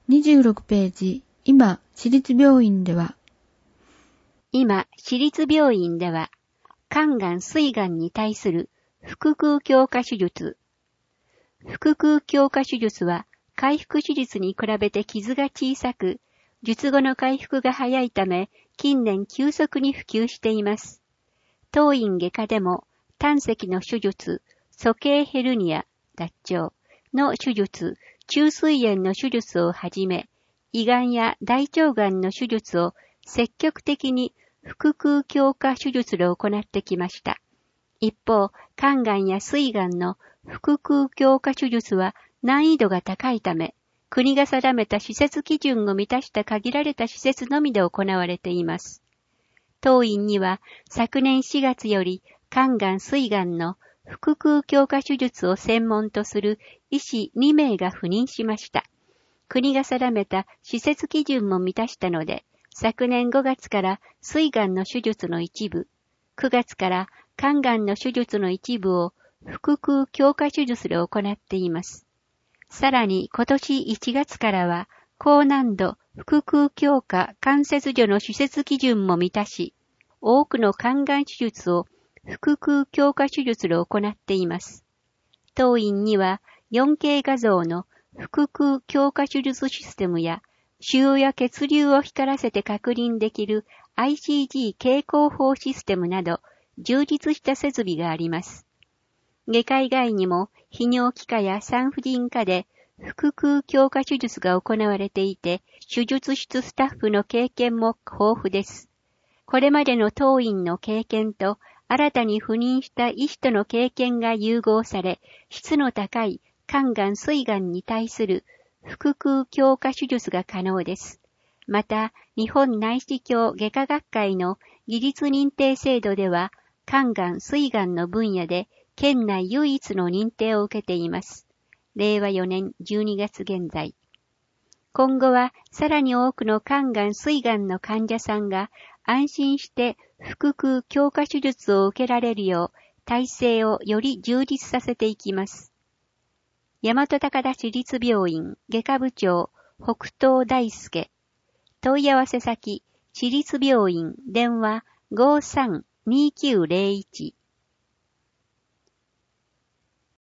26ページ、今、私立病院では、肝がん、膵がんに対する腹腔鏡下手術。腹腔鏡下手術は、開腹手術に比べて傷が小さく、術後の回復が早いため、近年急速に普及しています。当院外科でも、胆石の手術、鼠径ヘルニア、脱腸の手術、虫垂炎の手術をはじめ、胃がんや大腸がんの手術を積極的に腹腔鏡下手術で行ってきました。一方、肝がんや膵がんの腹腔鏡下手術は難易度が高いため、国が定めた施設基準を満たした限られた施設のみで行われています。当院には昨年4月より肝がん膵がんの腹腔鏡下手術を専門とする医師2名が赴任しました。国が定めた施設基準も満たしたので、昨年5月から膵がんの手術の一部、9月から肝がんの手術の一部を腹腔鏡下手術で行っています。さらに今年1月からは高難度腹腔鏡下関節所の施設基準も満たし、多くの肝がん手術を腹腔鏡下手術で行っています。当院には 4K 画像の腹腔鏡下手術システムや腫瘍や血流を光らせて確認できる ICG 経口法システムなど充実した設備があります。外科以外にも泌尿器科や産婦人科で腹腔鏡下手術が行われていて、手術室スタッフの経験も豊富です。これまでの当院の経験と新たに赴任した医師との経験が融合され、質の高い肝がん膵がんに対する腹腔鏡下手術が可能です。また、日本内視鏡外科学会の技術認定制度では、肝がん膵がんの分野で県内唯一の認定を受けています。令和4年12月現在。今後はさらに多くの肝がん膵がんの患者さんが安心して腹腔鏡下手術を受けられるよう体制をより充実させていきます。大和高田市立病院外科部長北東大輔。問い合わせ先市立病院電話 53-2901